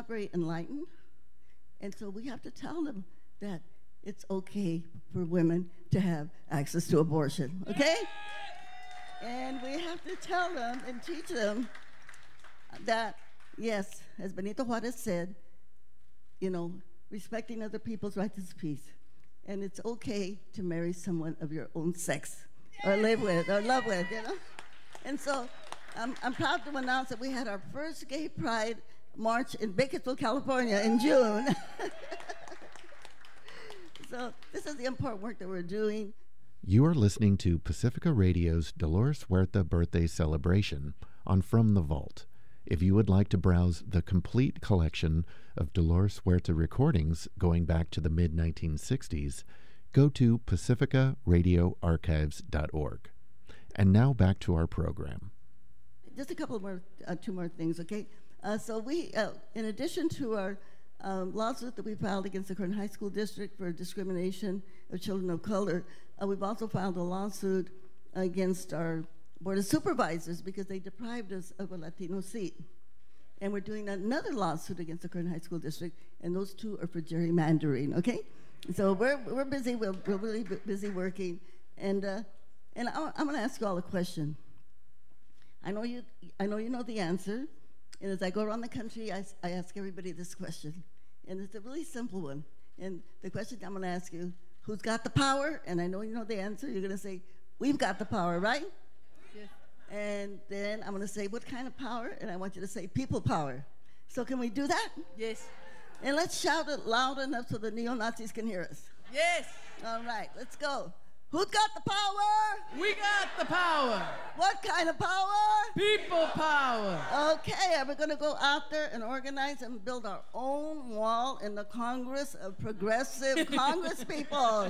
not very enlightened. And so we have to tell them that it's okay for women to have access to abortion, okay? And we have to tell them and teach them that, yes, as Benito Juarez said, respecting other people's rights is peace. And it's okay to marry someone of your own sex or live with or love with, And so I'm proud to announce that we had our first Gay Pride March in Bakersfield, California in June. So this is the important work that we're doing. You are listening to Pacifica Radio's Dolores Huerta birthday celebration on From the Vault. If you would like to browse the complete collection of Dolores Huerta recordings going back to the mid-1960s, go to pacificaradioarchives.org. And now back to our program. Just a couple more, two more things, okay? So we, in addition to our lawsuit that we filed against the Kern High School District for discrimination of children of color, we've also filed a lawsuit against our Board of Supervisors because they deprived us of a Latino seat. And we're doing another lawsuit against the Kern High School District, and those two are for gerrymandering, okay? So we're busy, we're really busy working. And I'm gonna ask you all a question. I know you know the answer, and as I go around the country, I ask everybody this question. And it's a really simple one. And the question I'm gonna ask you, who's got the power? And I know you know the answer. You're gonna say, we've got the power, right? Yes. And then I'm gonna say, what kind of power? And I want you to say, people power. So can we do that? Yes. And let's shout it loud enough so the neo-Nazis can hear us. Yes. All right, let's go. Who's got the power? We got the power. What kind of power? People power. Okay, we're going to go out there and organize and build our own wall in the Congress of Progressive Congress people.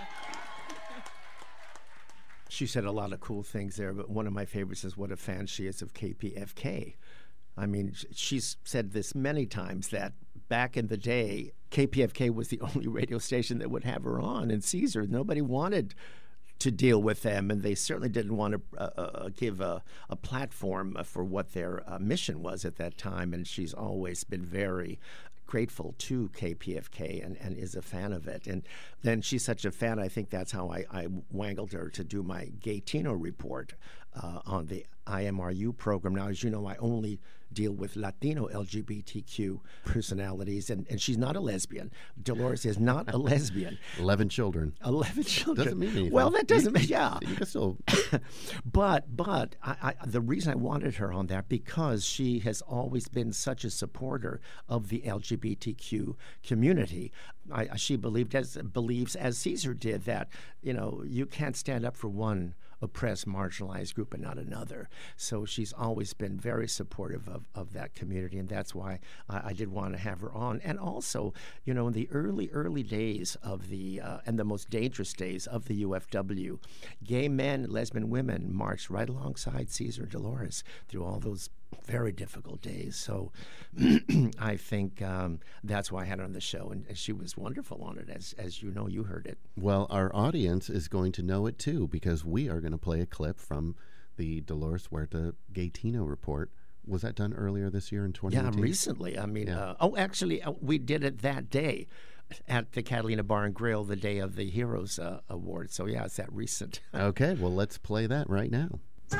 She said a lot of cool things there, but one of my favorites is what a fan she is of KPFK. I mean, she's said this many times that back in the day, KPFK was the only radio station that would have her on in Caesar. Nobody wanted to deal with them, and they certainly didn't want to give a platform for what their mission was at that time. And she's always been very grateful to KPFK and is a fan of it. And then she's such a fan, I think that's how I wangled her to do my Gaytino report on the IMRU program. Now, as you know, I only deal with Latino LGBTQ personalities, and she's not a lesbian. Dolores is not a lesbian. 11 children. 11 children. Doesn't mean anything. Well, that doesn't mean, yeah. You can still... But the reason I wanted her on that, because she has always been such a supporter of the LGBTQ community. She believes, as Caesar did, that, you can't stand up for one oppressed, marginalized group and not another. So she's always been very supportive of that community, and that's why I did want to have her on. And also, in the early days of the, and the most dangerous days of the UFW, gay men, lesbian women marched right alongside Caesar and Dolores through all those very difficult days. So I think that's why I had her on the show, and she was wonderful on it, as you know, you heard it. Well, our audience is going to know it too, because we are going to play a clip from the Dolores Huerta Gaytino report. Was that done earlier this year in 2019? Yeah, recently. I mean, yeah. Actually, we did it that day at the Catalina Bar and Grill, the day of the Heroes Award. So yeah, it's that recent. Okay, well, let's play that right now.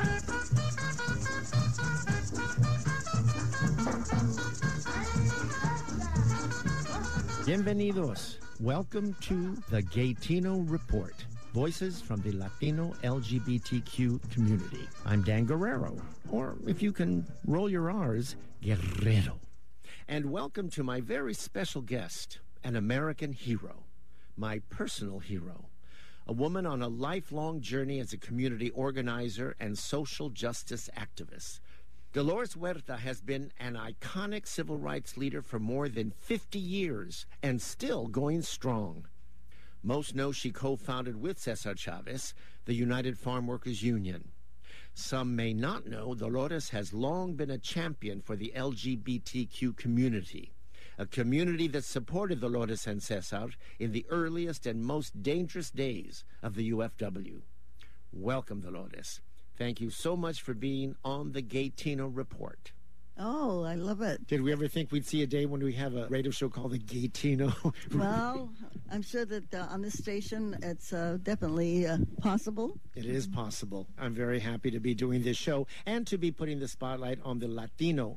Bienvenidos. Welcome to the Gaytino Report. Voices from the Latino LGBTQ community. I'm Dan Guerrero, or if you can roll your R's, Guerrero. And welcome to my very special guest, an American hero, my personal hero, a woman on a lifelong journey as a community organizer and social justice activist. Dolores Huerta has been an iconic civil rights leader for more than 50 years and still going strong. Most know she co-founded with Cesar Chavez the United Farm Workers Union. Some may not know Dolores has long been a champion for the LGBTQ community, a community that supported Dolores and Cesar in the earliest and most dangerous days of the UFW. Welcome, Dolores. Thank you so much for being on the Gaytino Report. Oh, I love it. Did we ever think we'd see a day when we have a radio show called the Gaytino? Well, I'm sure that on this station, it's definitely possible. It is possible. I'm very happy to be doing this show and to be putting the spotlight on the Latino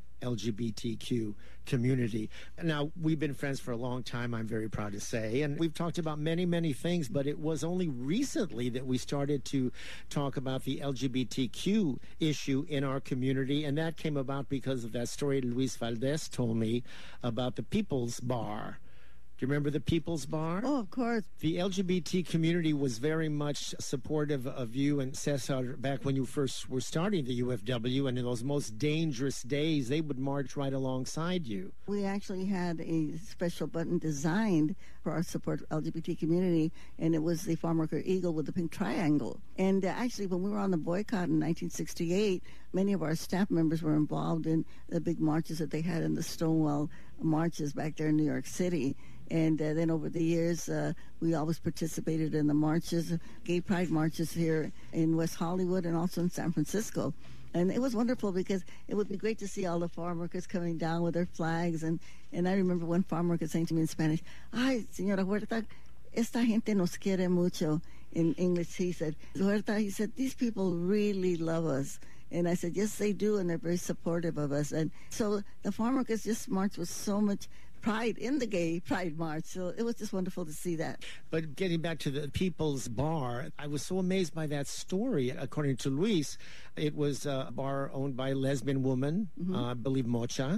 LGBTQ community. Now, we've been friends for a long time, I'm very proud to say, and we've talked about many, many things, but it was only recently that we started to talk about the LGBTQ issue in our community, and that came about because of that story Luis Valdez told me about the People's Bar. Do you remember the People's Bar? Oh, of course. The LGBT community was very much supportive of you and Cesar back when you first were starting the UFW, and in those most dangerous days, they would march right alongside you. We actually had a special button designed for our support LGBT community, and it was the Farm Worker Eagle with the pink triangle. And actually, when we were on the boycott in 1968, many of our staff members were involved in the big marches that they had in the Stonewall marches back there in New York City. And then over the years, we always participated in the marches, gay pride marches here in West Hollywood and also in San Francisco. And it was wonderful because it would be great to see all the farm workers coming down with their flags. And I remember one farm worker saying to me in Spanish, "Ay, Señora Huerta, esta gente nos quiere mucho." In English, he said, "Huerta," he said, "these people really love us." And I said, "Yes, they do, and they're very supportive of us." And so the farm workers just marched with so much pride in the gay pride march. So it was just wonderful to see that. But getting back to the People's Bar, I was so amazed by that story. According to Luis, it was a bar owned by a lesbian woman, I believe Mocha.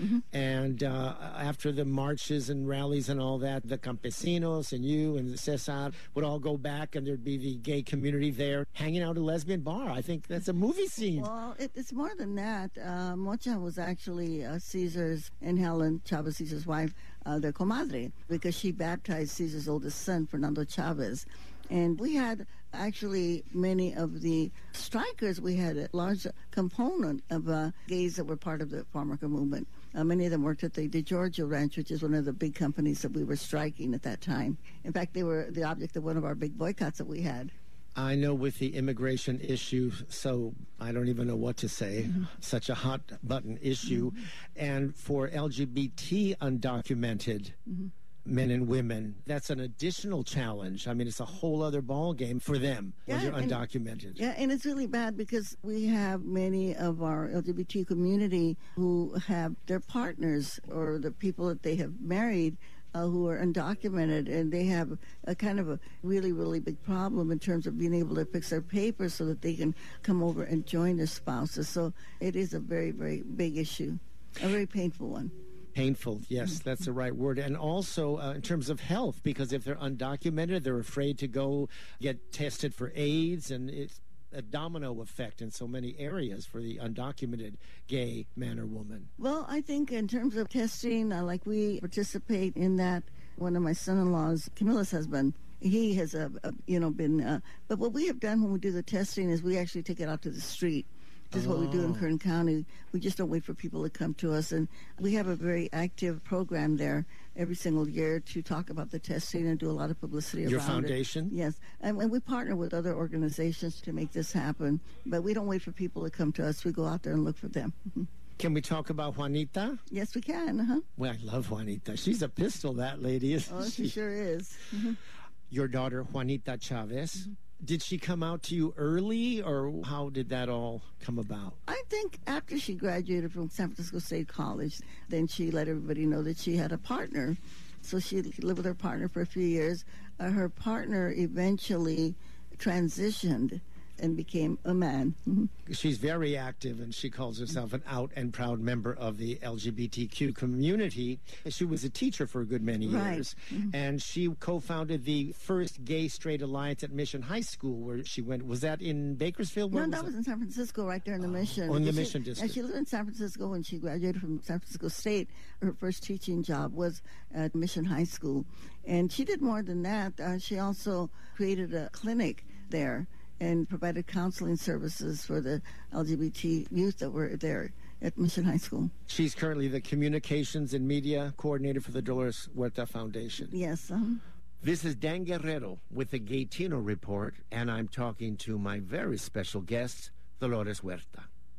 And after the marches and rallies and all that, the campesinos and you and Cesar would all go back, and there'd be the gay community there hanging out at a lesbian bar. I think that's a movie scene. Well, it's more than that. Mocha was actually Caesar's and Helen Chavez, Caesar's wife, their comadre, because she baptized Caesar's oldest son, Fernando Chavez. And we had actually many of the strikers. We had a large component of gays that were part of the farm worker movement. Many of them worked at the DeGiorgio Ranch, which is one of the big companies that we were striking at that time. In fact, they were the object of one of our big boycotts that we had. I know with the immigration issue, so I don't even know what to say. Such a hot button issue. And for LGBT undocumented men and women, that's an additional challenge. I mean, it's a whole other ball game for them when they're undocumented. And it's really bad because we have many of our LGBT community who have their partners or the people that they have married who are undocumented, and they have a kind of a really, really big problem in terms of being able to fix their papers so that they can come over and join their spouses. So it is a very, very big issue, a very painful one. Painful, yes, that's the right word. And also in terms of health, because if they're undocumented, they're afraid to go get tested for AIDS, and it's a domino effect in so many areas for the undocumented gay man or woman. Well, I think in terms of testing, like we participate in that. One of my son-in-laws, Camilla's husband, he has, been. But what we have done when we do the testing is we actually take it out to the street. This is what we do in Kern County. We just don't wait for people to come to us. And we have a very active program there every single year to talk about the testing and do a lot of publicity around it. Your foundation? Yes. And we partner with other organizations to make this happen. But we don't wait for people to come to us. We go out there and look for them. Can we talk about Juanita? Yes, we can. Well, I love Juanita. She's a pistol, that lady, isn't she? She sure is. Your daughter, Juanita Chavez. Did she come out to you early, or how did that all come about? I think after she graduated from San Francisco State College, then she let everybody know that she had a partner. So she lived with her partner for a few years. Her partner eventually transitioned and became a man. She's very active, and she calls herself an out and proud member of the LGBTQ community. She was a teacher for a good many years, and she co-founded the first gay-straight alliance at Mission High School, where she went. Was that in Bakersfield? No, that was in San Francisco, right there in the Mission. Oh, in the Mission District. And she lived in San Francisco when she graduated from San Francisco State. Her first teaching job was at Mission High School. And she did more than that. She also created a clinic there and provided counseling services for the LGBT youth that were there at Mission High School. She's currently the Communications and Media Coordinator for the Dolores Huerta Foundation. Yes. This is Dan Guerrero with the Gaytino Report, and I'm talking to my very special guest, Dolores Huerta.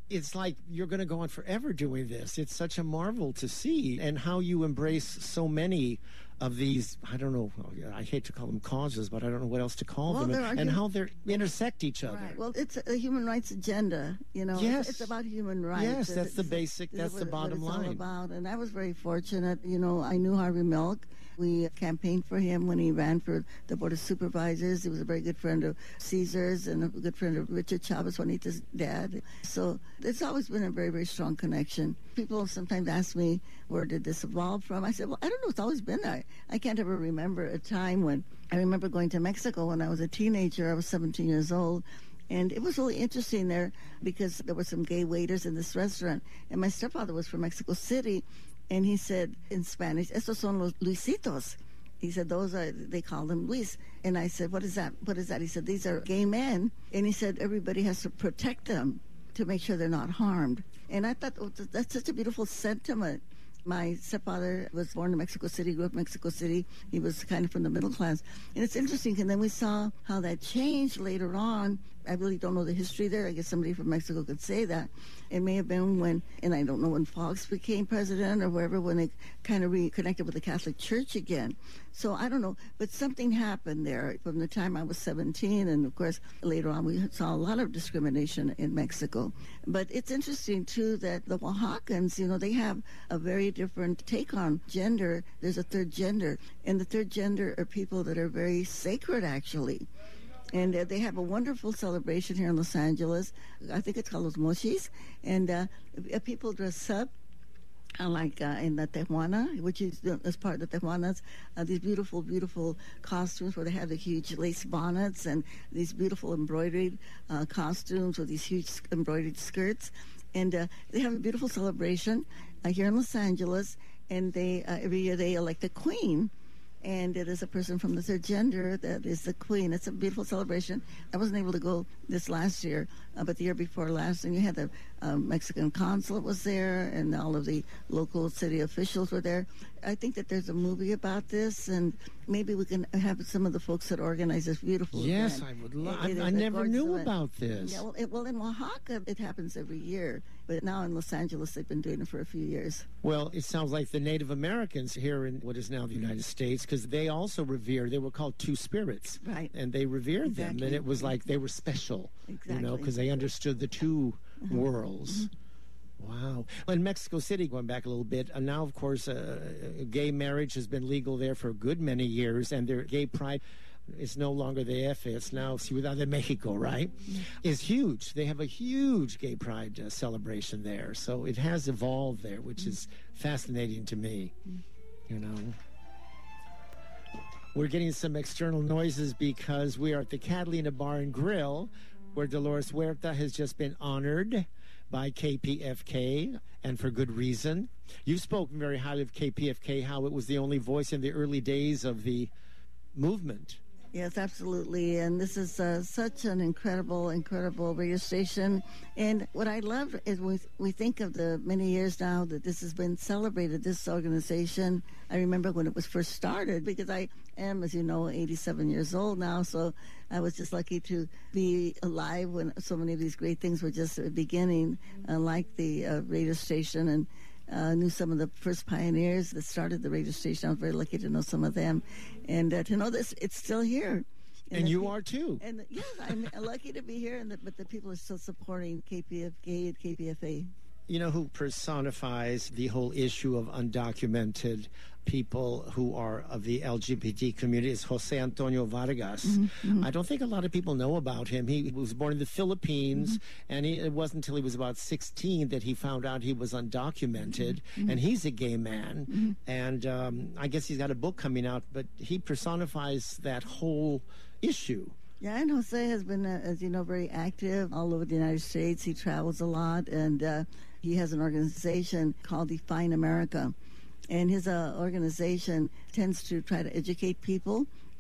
it's like you're going to go on forever doing this. It's such a marvel to see, and how you embrace so many of these, I don't know, I hate to call them causes, but I don't know what else to call them, and how they intersect each other. Right. Well, it's a human rights agenda, you know. Yes. It's about human rights. Yes, that's the basic, that's the bottom line. All about. And I was very fortunate, you know, I knew Harvey Milk. We campaigned for him when he ran for the Board of Supervisors. He was a very good friend of Caesar's and a good friend of Richard Chavez Juanita's dad. So it's always been a very, very strong connection. People sometimes ask me, where did this evolve from? I said, well, I don't know. It's always been there. I can't ever remember a time when, I remember going to Mexico when I was a teenager. I was 17 years old. And it was really interesting there because there were some gay waiters in this restaurant. And my stepfather was from Mexico City. And he said in Spanish, estos son los Luisitos. He said, those are, they call them Luis. And I said, what is that? What is that? He said, these are gay men. And he said, everybody has to protect them to make sure they're not harmed. And I thought, oh, that's such a beautiful sentiment. My stepfather was born in Mexico City, grew up in Mexico City. He was kind of from the middle class. And it's interesting, and then we saw how that changed later on. I really don't know the history there. I guess somebody from Mexico could say that. It may have been when, and I don't know when Fox became president or wherever, when they kind of reconnected with the Catholic Church again. So I don't know, but something happened there from the time I was 17, and of course later on we saw a lot of discrimination in Mexico. But it's interesting too that the Oaxacans, you know, they have a very different take on gender. There's a third gender, and the third gender are people that are very sacred actually. And they have a wonderful celebration here in Los Angeles. I think it's called Los Mochis. And people dress up like in the Tehuana, which is as part of the Tehuanas, these beautiful, beautiful costumes where they have the huge lace bonnets and these beautiful embroidered costumes with these huge embroidered skirts. And they have a beautiful celebration here in Los Angeles. And they every year they elect a queen. And it is a person from the third gender that is the queen. It's a beautiful celebration. I wasn't able to go this last year, but the year before last, and you had the Mexican consulate was there, and all of the local city officials were there. I think that there's a movie about this, and maybe we can have some of the folks that organize this beautiful Yes, event. I would love. I never knew about this. Yeah, well, in Oaxaca, it happens every year, but now in Los Angeles, they've been doing it for a few years. Well, it sounds like the Native Americans here in what is now the United States, because they also revere, they were called two spirits. Right. And they revered them, and it was like they were special, you know, because they understood the two worlds. Wow. Well, in Mexico City, going back a little bit, now, of course, gay marriage has been legal there for a good many years, and their gay pride is no longer the F, it's now Ciudad de Mexico, right? Is huge. They have a huge gay pride celebration there. So it has evolved there, which is fascinating to me, you know. We're getting some external noises because we are at the Catalina Bar and Grill, where Dolores Huerta has just been honored by KPFK, and for good reason. You've spoken very highly of KPFK, how it was the only voice in the early days of the movement. Yes, absolutely. And this is such an incredible, incredible radio station. And what I love is we think of the many years now that this has been celebrated, this organization. I remember when it was first started, because I am, as you know, 87 years old now. So I was just lucky to be alive when so many of these great things were just beginning, like the radio station, and knew some of the first pioneers that started the radio station. I was very lucky to know some of them, and to know this, it's still here. And you are too. And yes, I'm lucky to be here, but the people are still supporting KPFK and KPFA. You know who personifies the whole issue of undocumented people who are of the LGBT community is Jose Antonio Vargas. I don't think a lot of people know about him. He was born in the Philippines, and it wasn't until he was about 16 that he found out he was undocumented, and he's a gay man. And I guess he's got a book coming out, but he personifies that whole issue. Yeah, and Jose has been, as you know, very active all over the United States. He travels a lot, and he has an organization called Define America. And his organization tends to try to educate people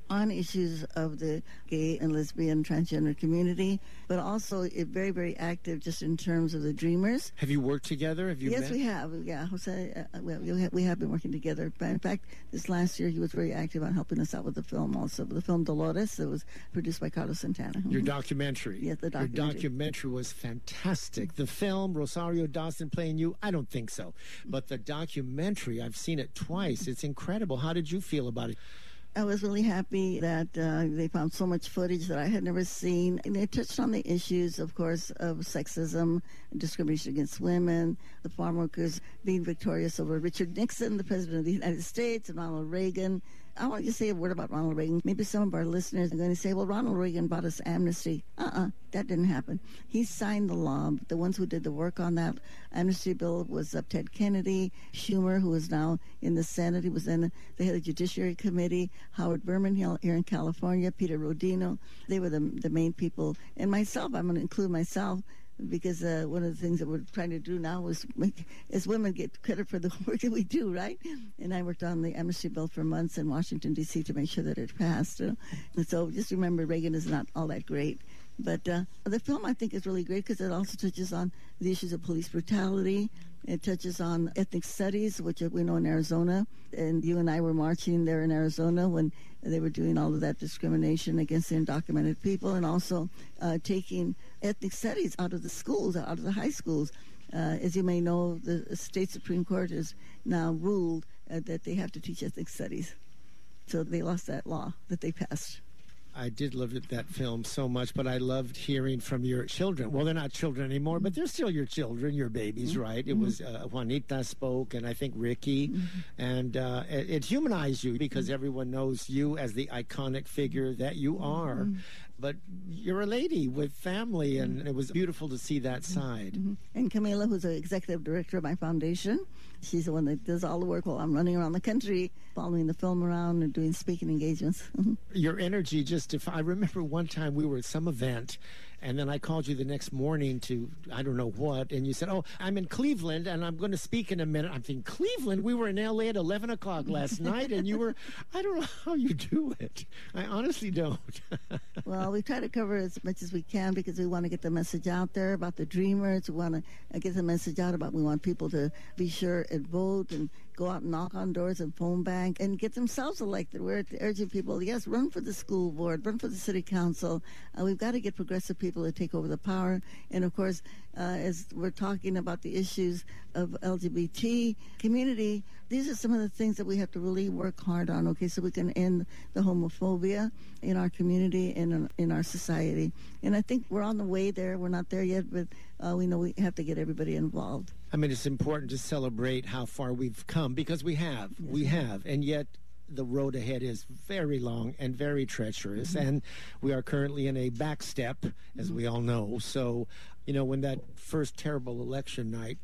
on issues of the gay and lesbian transgender community, but also very, very active just in terms of the Dreamers. Have you worked together? Have you Yes, met? we have. Yeah, Jose, we have been working together. But in fact, this last year he was very active on helping us out with the film also. The film Dolores, that was produced by Carlos Santana. Your documentary. Yes, the documentary. Your documentary was fantastic. The film, Rosario Dawson playing you, I don't think so. But the documentary, I've seen it twice. It's incredible. How did you feel about it? I was really happy that they found so much footage that I had never seen. And they touched on the issues, of course, of sexism, discrimination against women, the farm workers being victorious over Richard Nixon, the President of the United States, and Ronald Reagan. I want to say a word about Ronald Reagan. Maybe some of our listeners are going to say, well, Ronald Reagan bought us amnesty. That didn't happen. He signed the law. The ones who did the work on that amnesty bill was Ted Kennedy, Schumer, who is now in the Senate. He was in the head of the Judiciary Committee, Howard Berman here in California, Peter Rodino. They were the main people. And myself, I'm going to include myself, because one of the things that we're trying to do now is make as women get credit for the work that we do, right? And I worked on the amnesty bill for months in Washington, D.C. to make sure that it passed. And so just remember, Reagan is not all that great. But the film, I think, is really great because it also touches on the issues of police brutality. It touches on ethnic studies, which we know in Arizona. And you and I were marching there in Arizona when they were doing all of that discrimination against the undocumented people, and also taking ethnic studies out of the schools, out of the high schools. As you may know, the state Supreme Court has now ruled that they have to teach ethnic studies. So they lost that law that they passed. I did love that film so much, but I loved hearing from your children. Well, they're not children anymore, but they're still your children, your babies, right? It was Juanita spoke, and I think Ricky, and it humanized you because everyone knows you as the iconic figure that you are. But you're a lady with family, and it was beautiful to see that side. And Camila, who's the executive director of my foundation, she's the one that does all the work while I'm running around the country, following the film around and doing speaking engagements. Your energy I remember one time we were at some event, and then I called you the next morning to, I don't know what, and you said, oh, I'm in Cleveland, and I'm going to speak in a minute. I'm thinking, Cleveland? We were in L.A. at 11 o'clock last night, and you were, I don't know how you do it. I honestly don't. Well, we try to cover as much as we can because we want to get the message out there about the Dreamers. We want to get the message out about we want people to be sure and vote and go out and knock on doors and phone bank and get themselves elected. We're urging people, yes, run for the school board, run for the city council. We've got to get progressive people to take over the power. And, of course, as we're talking about the issues of LGBT community, these are some of the things that we have to really work hard on, okay, so we can end the homophobia in our community and in our society. And I think we're on the way there. We're not there yet, but we know we have to get everybody involved. I mean, it's important to celebrate how far we've come because we have. Yes. We have. And yet the road ahead is very long and very treacherous. And we are currently in a back step, as we all know. So, you know, when that first terrible election night,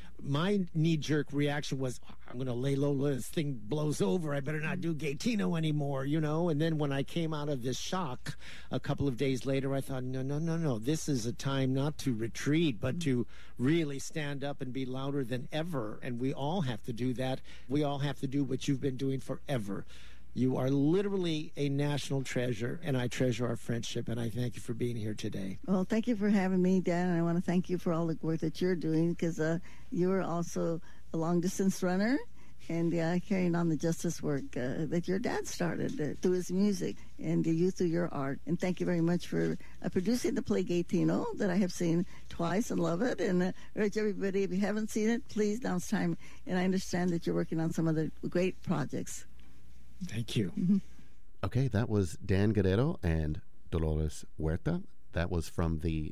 my knee-jerk reaction was, I'm going to lay low, this thing blows over. I better not do Gaytino anymore, you know. And then when I came out of this shock a couple of days later, I thought, no. This is a time not to retreat, but to really stand up and be louder than ever. And we all have to do that. We all have to do what you've been doing forever. You are literally a national treasure, and I treasure our friendship, and I thank you for being here today. Well, thank you for having me, Dan, and I want to thank you for all the work that you're doing because you are also a long-distance runner and carrying on the justice work that your dad started through his music and you through your art. And thank you very much for producing the play Gaytino that I have seen twice and love it. And urge everybody, if you haven't seen it, please, now it's time. And I understand that you're working on some other great projects. Thank you. Okay, that was Dan Guerrero and Dolores Huerta. That was from the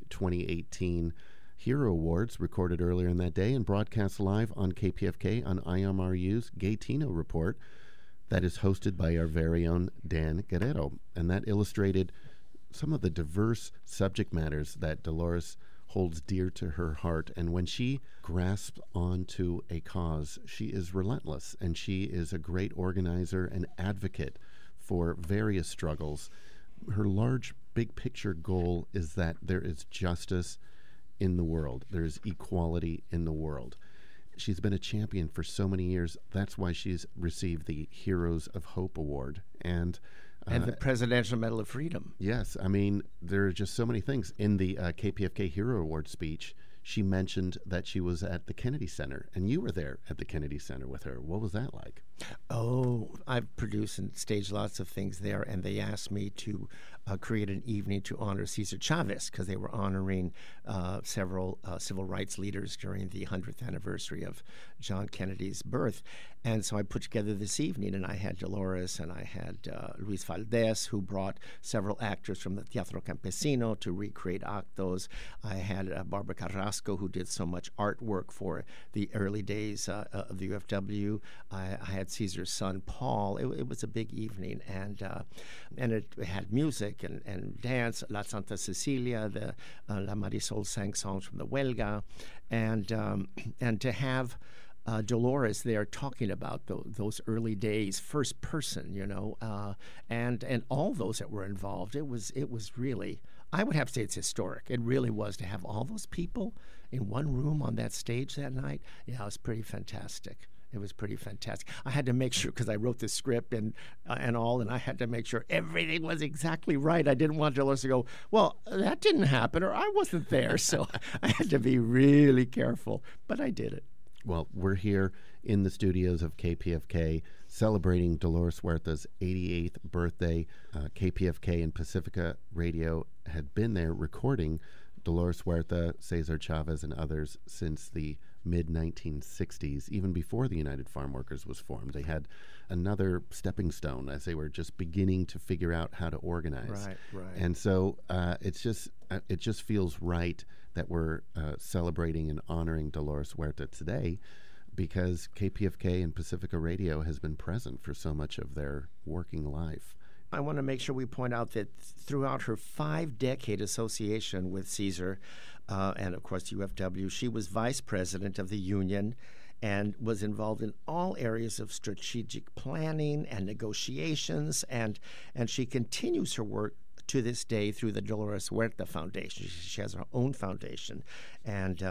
2018 Hero Awards, recorded earlier in that day and broadcast live on KPFK on IMRU's Gaytino Report. That is hosted by our very own Dan Guerrero. And that illustrated some of the diverse subject matters that Dolores holds dear to her heart. And when she grasps onto a cause, she is relentless, and she is a great organizer and advocate for various struggles. Her large, big picture goal is that there is justice in the world. There is equality in the world. She's been a champion for so many years. That's why she's received the Heroes of Hope Award. And And the Presidential Medal of Freedom. Yes, I mean, there are just so many things. In the KPFK Hero Award speech, she mentioned that she was at the Kennedy Center, and you were there at the Kennedy Center with her. What was that like? Oh, I've produced and staged lots of things there, and they asked me to create an evening to honor Cesar Chavez because they were honoring several civil rights leaders during the 100th anniversary of John Kennedy's birth. And so I put together this evening, and I had Dolores and I had Luis Valdez, who brought several actors from the Teatro Campesino to recreate actos. I had Barbara Carrasco, who did so much artwork for the early days of the UFW. I had Cesar's son, Paul. It was a big evening, and it had music and dance. La Santa Cecilia, La Marisol sang songs from the Huelga, and to have Dolores there talking about those early days, first person, and all those that were involved. It was really, I would have to say it's historic. It really was to have all those people in one room on that stage that night. Yeah, it was pretty fantastic. It was pretty fantastic. I had to make sure, because I wrote the script and I had to make sure everything was exactly right. I didn't want Dolores to go, well, that didn't happen, or I wasn't there. So I had to be really careful, but I did it. Well, we're here in the studios of KPFK celebrating Dolores Huerta's 88th birthday. KPFK and Pacifica Radio had been there recording Dolores Huerta, Cesar Chavez, and others since the mid-1960s, even before the United Farm Workers was formed. They had another stepping stone as they were just beginning to figure out how to organize. Right. And so it just feels right that we're celebrating and honoring Dolores Huerta today, because KPFK and Pacifica Radio has been present for so much of their working life. I want to make sure we point out that throughout her 5-decade association with Cesar, and of course UFW, she was vice president of the union and was involved in all areas of strategic planning and negotiations, and she continues her work to this day through the Dolores Huerta Foundation. She has her own foundation, and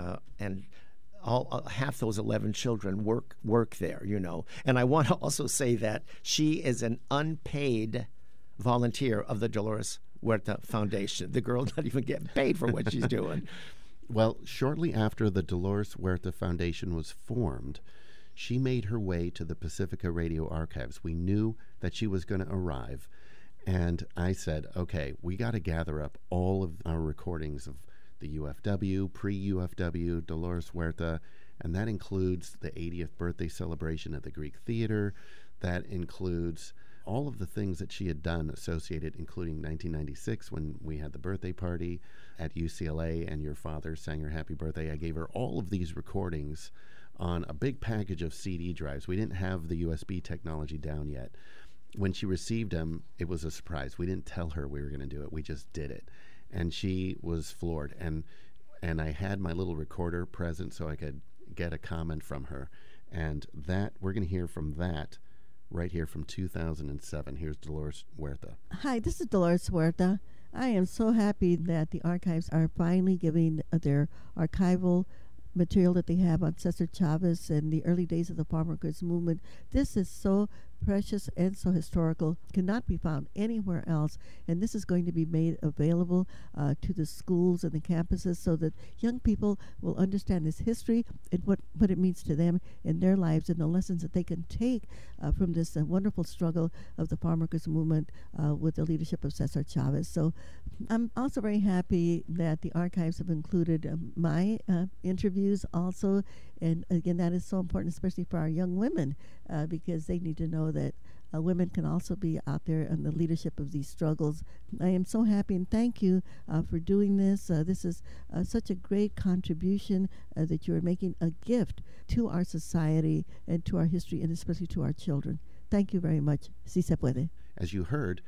all half those 11 children work there, And I want to also say that she is an unpaid volunteer of the Dolores Huerta Foundation. The girl not even getting paid for what she's doing. Well, shortly after the Dolores Huerta Foundation was formed, she made her way to the Pacifica Radio archives. We knew that she was going to arrive, and I said, okay, we got to gather up all of our recordings of the UFW, pre-UFW, Dolores Huerta, and that includes the 80th birthday celebration at the Greek Theater. That includes all of the things that she had done associated, including 1996 when we had the birthday party at UCLA and your father sang her happy birthday. I gave her all of these recordings on a big package of CD drives. We didn't have the USB technology down yet. When she received them, it was a surprise. We didn't tell her we were going to do it. We just did it. And she was floored. And I had my little recorder present so I could get a comment from her. And that, we're going to hear from that right here from 2007. Here's Dolores Huerta. Hi, this is Dolores Huerta. I am so happy that the archives are finally giving their archival material that they have on Cesar Chavez and the early days of the farm workers movement. This is so precious and so historical, cannot be found anywhere else, and this is going to be made available to the schools and the campuses so that young people will understand this history and what it means to them in their lives and the lessons that they can take from this wonderful struggle of the farm workers movement with the leadership of Cesar Chavez. So I'm also very happy that the archives have included my interviews also, and again, that is so important, especially for our young women, because they need to know that women can also be out there in the leadership of these struggles. I am so happy, and thank you for doing this. This is such a great contribution that you are making, a gift to our society and to our history, and especially to our children. Thank you very much. Si se puede. As you heard,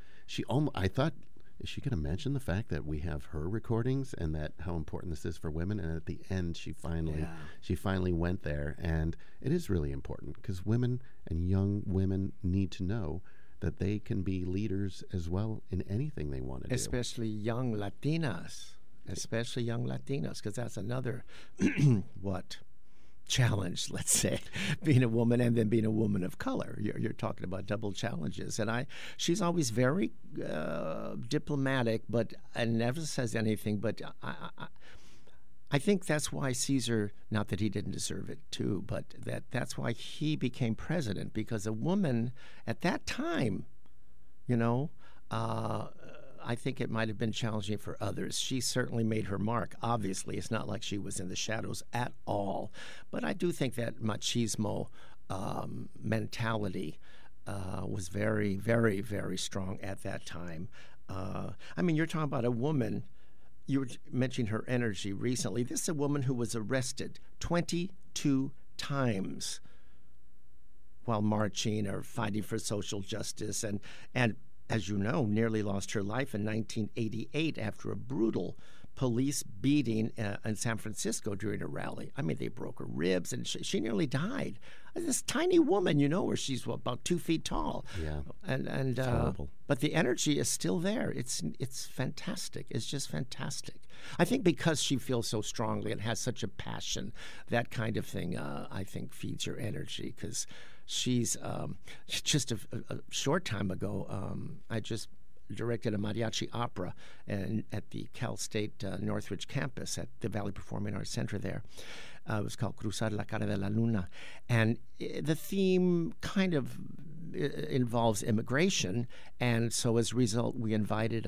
I thought, is she going to mention the fact that we have her recordings and that how important this is for women? And at the end, she finally went there, and it is really important because women and young women need to know that they can be leaders as well in anything they want to do. Especially young Latinas, because that's another challenge, let's say, being a woman and then being a woman of color. You're talking about double challenges. And she's always very diplomatic, and never says anything. But I think that's why Caesar, not that he didn't deserve it too, but that's why he became president, because a woman at that time, I think it might have been challenging for others. She certainly made her mark. Obviously, it's not like she was in the shadows at all. But I do think that machismo mentality was very, very, very strong at that time. You're talking about a woman. You were mentioning her energy recently. This is a woman who was arrested 22 times while marching or fighting for social justice, and as you know, nearly lost her life in 1988 after a brutal police beating in San Francisco during a rally. They broke her ribs, and she nearly died. This tiny woman, where she's about 2 feet tall. Yeah, and horrible. But the energy is still there. It's fantastic. It's just fantastic. I think because she feels so strongly and has such a passion, that kind of thing, I think, feeds her energy, because she's just a short time ago, I just directed a mariachi opera at the Cal State Northridge campus at the Valley Performing Arts Center there. It was called Cruzar la Cara de la Luna. And the theme kind of involves immigration. And so as a result, we invited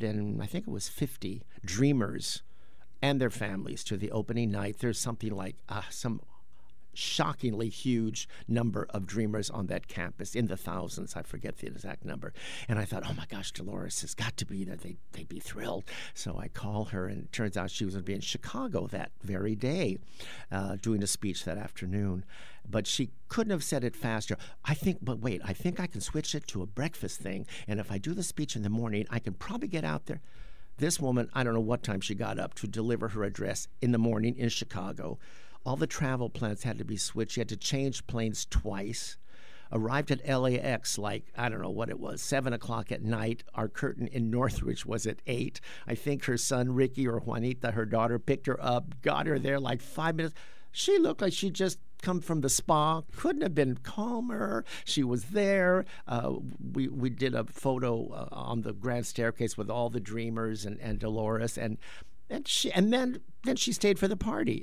50 dreamers and their families to the opening night. There's something like some shockingly huge number of dreamers on that campus, in the thousands. I forget the exact number. And I thought, oh my gosh, Dolores has got to be there. They'd be thrilled. So I call her, and it turns out she was going to be in Chicago that very day, doing a speech that afternoon. But she couldn't have said it faster. I think I can switch it to a breakfast thing. And if I do the speech in the morning, I can probably get out there. This woman, I don't know what time she got up to deliver her address in the morning in Chicago. All the travel plans had to be switched. She had to change planes twice. Arrived at LAX I don't know what it was, 7 o'clock at night. Our curtain in Northridge was at 8. I think her son, Ricky, or Juanita, her daughter, picked her up, got her there 5 minutes. She looked like she'd just come from the spa. Couldn't have been calmer. She was there. We did a photo on the grand staircase with all the dreamers and Dolores. And then she stayed for the party.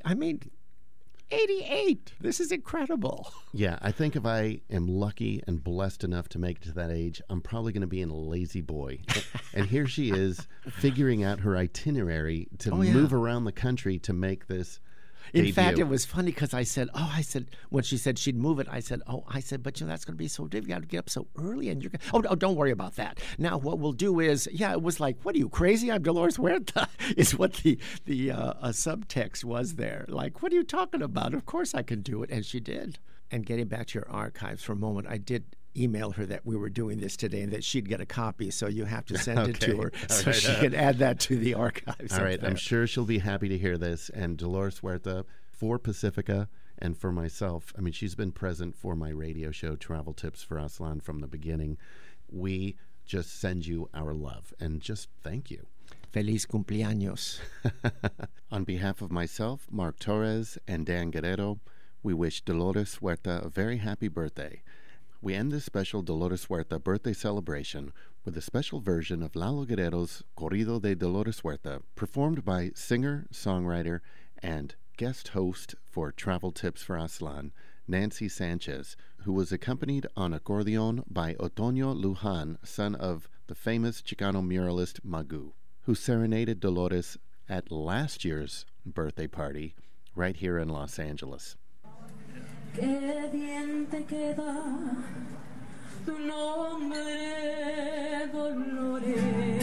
88. This is incredible. Yeah, I think if I am lucky and blessed enough to make it to that age, I'm probably going to be in a lazy boy. And here she is figuring out her itinerary to move around the country to make this In fact, it was funny because I said, when she said she'd move it, I said, but that's going to be so difficult. You got to get up so early, and you're going to, don't worry about that. Now, what we'll do is, it was like, what are you, crazy? I'm Dolores Huerta, is what the subtext was there. Like, what are you talking about? Of course I can do it. And she did. And getting back to your archives for a moment, I did email her that we were doing this today and that she'd get a copy, so you have to send it to her so she can add that to the archives. All right, I'm sure she'll be happy to hear this. And Dolores Huerta, for Pacifica and for myself, she's been present for my radio show, Travel Tips for Aslan, from the beginning. We just send you our love and just thank you. Feliz cumpleaños. On behalf of myself, Mark Torres, and Dan Guerrero, we wish Dolores Huerta a very happy birthday. We end this special Dolores Huerta birthday celebration with a special version of Lalo Guerrero's Corrido de Dolores Huerta, performed by singer, songwriter, and guest host for Travel Tips for Aslan, Nancy Sanchez, who was accompanied on accordion by Otoño Lujan, son of the famous Chicano muralist Magu, who serenaded Dolores at last year's birthday party right here in Los Angeles. Qué bien te queda tu nombre, Dolores,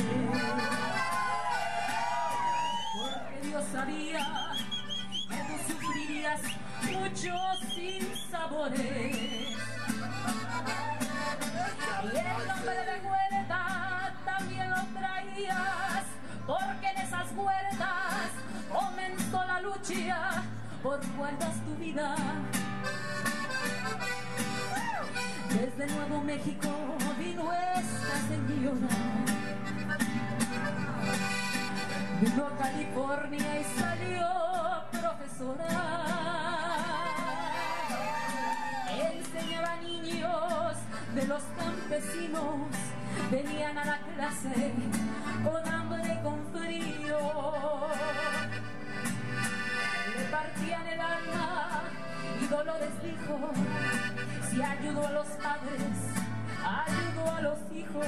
porque Dios sabía que tú sufrirías mucho sin sabores. Y el nombre de Huerta también lo traías, porque en esas huertas comenzó la lucha por guardas tu vida. Desde Nuevo México vino esta señora, vino a California y salió profesora. de los campesinos venían a la clase con hambre y con frío. Le partían el alma y Dolores dijo: si ayudo a los padres, ayudo a los hijos.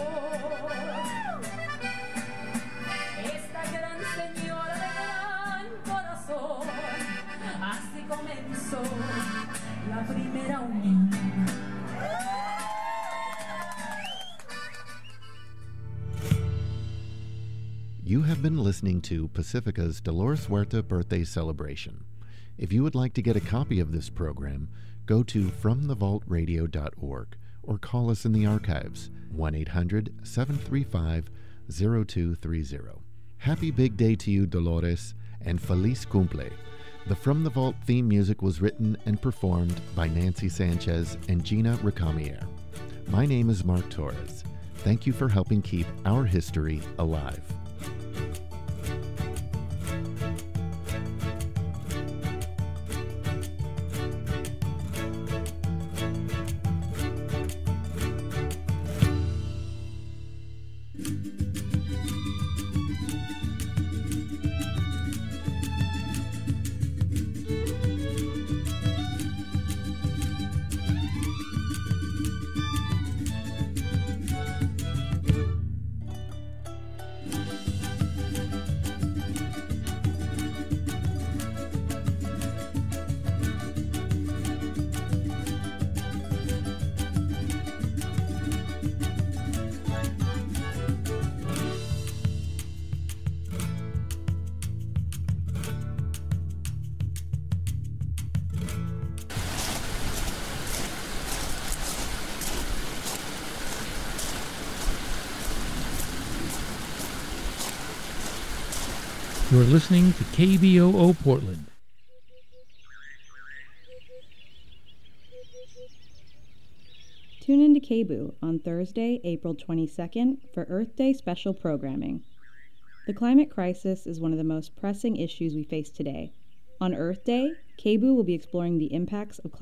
Esta gran señora de gran corazón, así comenzó la primera unión. You have been listening to Pacifica's Dolores Huerta birthday celebration. If you would like to get a copy of this program, go to fromthevaultradio.org or call us in the archives, 1-800-735-0230. Happy big day to you, Dolores, and Feliz Cumple. The From the Vault theme music was written and performed by Nancy Sanchez and Gina Recamier. My name is Mark Torres. Thank you for helping keep our history alive. You're listening to KBOO Portland. Tune in to KBOO on Thursday, April 22nd for Earth Day special programming. The climate crisis is one of the most pressing issues we face today. On Earth Day, KBOO will be exploring the impacts of